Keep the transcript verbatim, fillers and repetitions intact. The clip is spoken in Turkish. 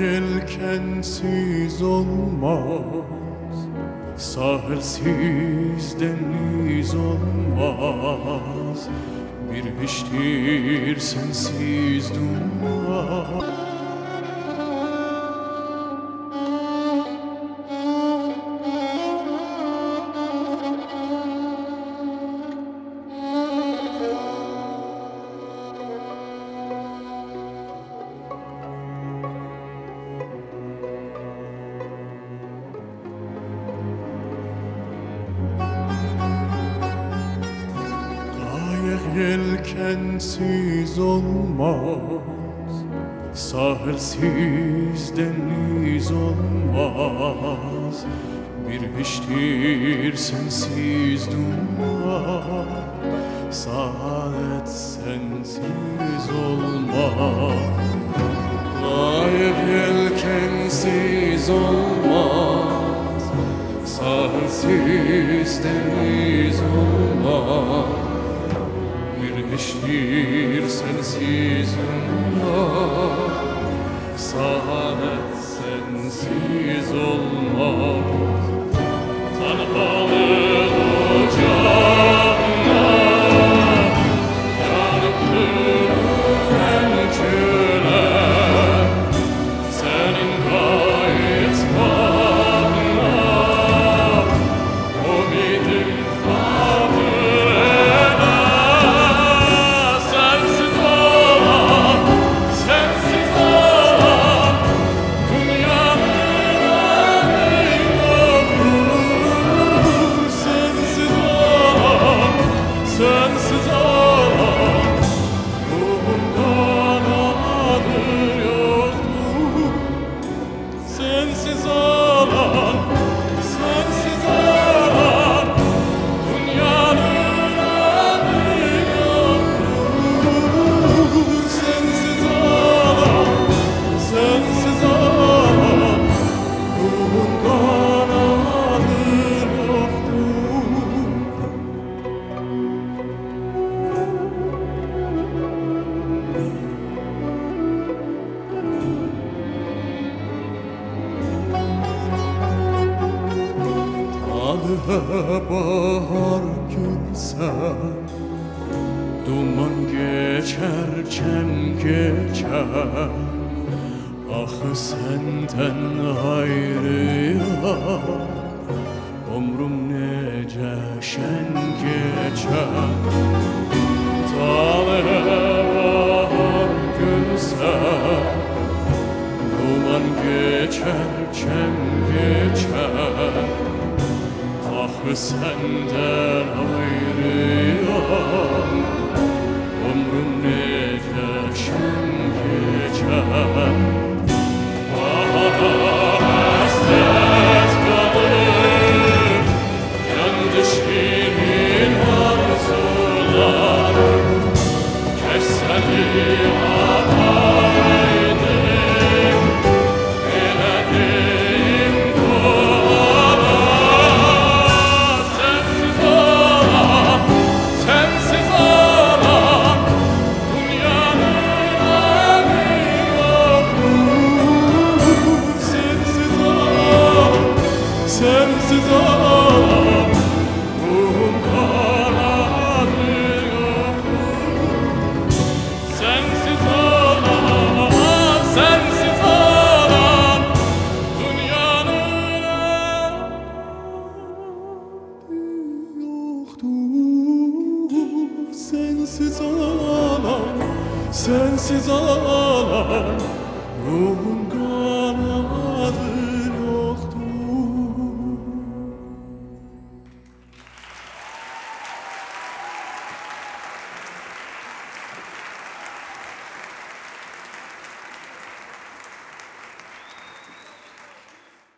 yelkensiz olmaz, sahilsiz deniz olmaz, bir hiçtir sensiz dünya. Yelkensiz olmaz, sahilsiz deniz olmaz, bir hiçtir sensiz dünya. Saadet sensiz olmaz. Ayıp yelkensiz olmaz, sahilsiz deniz olmaz, hiçtir sensiz dünya. Saadet sensiz olmaz. Tanrı'nın ocağına yanıp dönen küler, senin gayet bağına umidim sensiz olan, sensiz olan, dünyanın adı yoktur. Sensiz olan, sensiz olan, ruhun kanadı yoktur. Bahar gülse, duman geçer, çem geçer. Ah senden ayrı ömrüm nece şen geçer. Talih bahar gülse, duman geçer, çem geçer. Ah senden ayrıyam, ömrüm nece şen geçer. Bahara hasret kalır, yandı şirin arzular. Keseli hataydım, eledim dualar. Sensiz olan, ruhum kanadı yoktur. Sensiz olan, sensiz olan, dünyanın adı yoktur. Sensiz olan, sensiz olan, ruhum kanadı